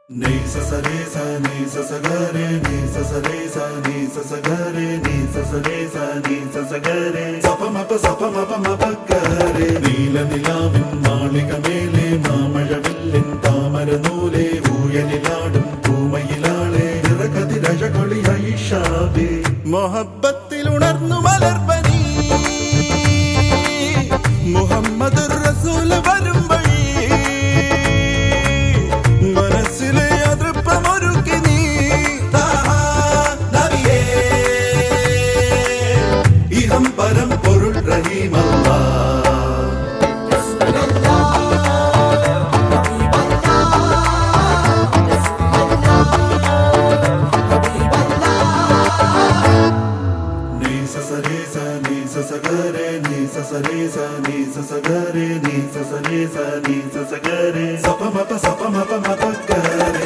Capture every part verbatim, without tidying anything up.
Ni sa sa re sa ni sa sa ga re ni sa sa re sa ni sa sa ga re ni sa sa re sa ni sa sa ga re sa pa ma pa sa pa ma pa ma pa ga re നീല നിലാവിൻ മാളികമേലെ മാമഴവില്ലിൻ താമരനൂലെ ഊയലിലാടും പൂമയിലാളെ നിറകതിരഴകൊളിയായി ഷാബി മൊഹബ്ബത്തിൽ ഉണർന്നു മലർപനി മുഹമ്മദ് റസൂൽ വരും വഴി മനസ്സിലെ അതൃപ്പമൊരുക്കി നീ ഇഹം പരം പൊരുൾ റഹീമല്ലാ ni sa sa re sa ni sa sa ga re ni sa sa re sa ni sa sa ga re sa pa ma pa sa pa ma pa ma pa ga re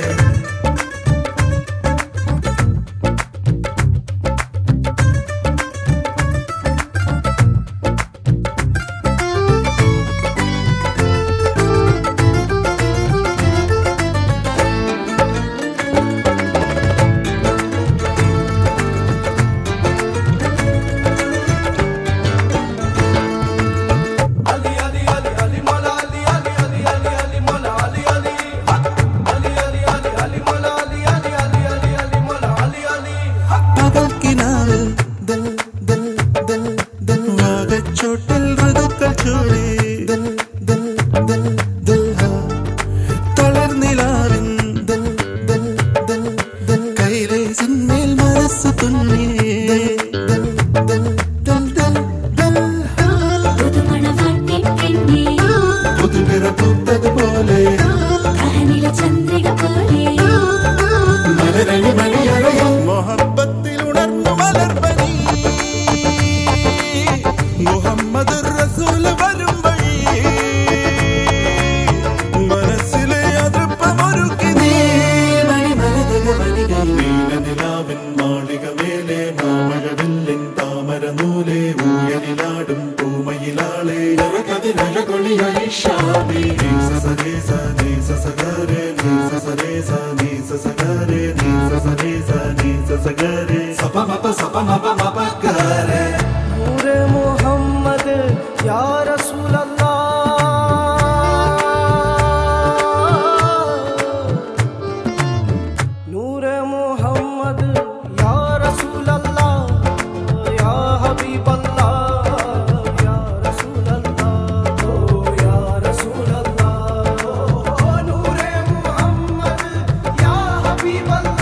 छोटिल ऋतुക്കൾ ചൂടി ദിൽ ദിൽ ദിൽ ദിൽ തളർന്നിലാവിൻ ദിൽ ദിൽ ദിൽ ദിൽ കൈലേ സിന്മേൽ മനസ്സ് തുന്നി ദിൽ ദിൽ ദിൽ ദിൽ ദിൽ പുതുമണവാട്ടി പെണ്ണേ പുതുപിറ പൂത്തതുപോലെ കഹനില ചന്ദ്രിക പോലെ മലരളി മണിയറയും മൊഹബ്ബത്തിൽ ഉണർന്നു മലർപനി മുഹമ്മദ് റസൂൽ വരും വഴി മനസ്സിലെ അതൃപ്പമൊരുക്കി നീ നീല നിലാവിൻ മാളികമേലെ മാമഴവില്ലിൻ താമരനൂലെ ഊയലിലാടും പൂമയിലാളെ നിറകതിരഴകൊളിയായി ഷാബി നീ സ സ re sa ni sa sa ga re ni sa sa re sa ni sa sa ga re ni sa sa re sa ni sa sa ga re sa pa ma pa sa pa ma pa ma pa ga re नूरे मोहम्मद या रसूल अल्लाह नूरे मोहम्मद या रसूल अल्लाह या हबीब अल्लाह या रसूल अल्लाह ओ या रसूल अल्लाह ओ नूरे मोहम्मद या हबीब अल्लाह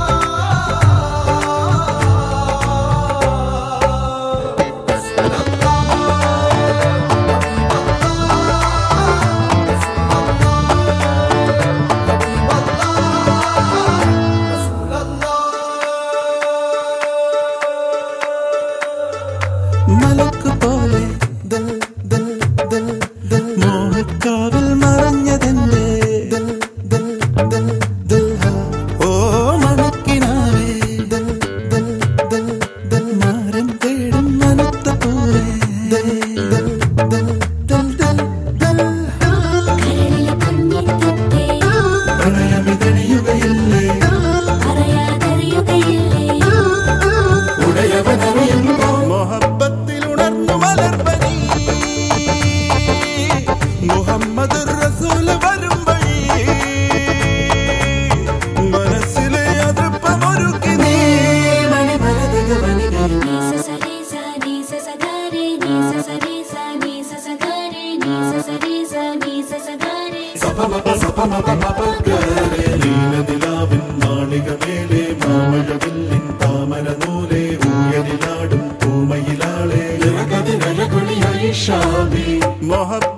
മലക്ക് പോലെ ദിൽ ദിൽ ദിൽ ദിൽ മോഹക്കാവിൽ മറഞ്ഞതെന്റെ ദിൽ ദിൽ ദിൽ ദിൽ ഓ മണക്കിനാവേ ദിൽ ദിൽ ദിൽ ദിൽ മാരം തേടും മനത്ത പോലെ ദിൽ ദിൽ ദിൽ ദിൽ ദിൽ ദിൽ കരളിലെ കുഞ്ഞിത്തത്തെ പ്രണയമിതണിയുകയില്ലേ അറിയാതറിയുകയില്ലേ ഉടയവനറിയുന്നു മൊഹബ്ബത്തിൽ ഉണർന്നു മലർപനി മുഹമ്മദ് റസൂൽ വരും വഴി മനസ്സിലെ അതൃപ്പമൊരുക്കി നീ നീ സ സ re sa നീ സ സ ga re നീ സ സ re sa നീ സ സ ga re നീ സ സ re sa നീ സ സ ga re സപമപ സപമപ മപ ഗ re നീല നിലാവിൻ മാളികമേലെ മാമഴവില്ലിൻ താമരനൂലെ ഊയലിലാടും പൂമയിലാളെ നിറകതിരഴകൊളിയായി ഷാബി മൊഹബ്ബ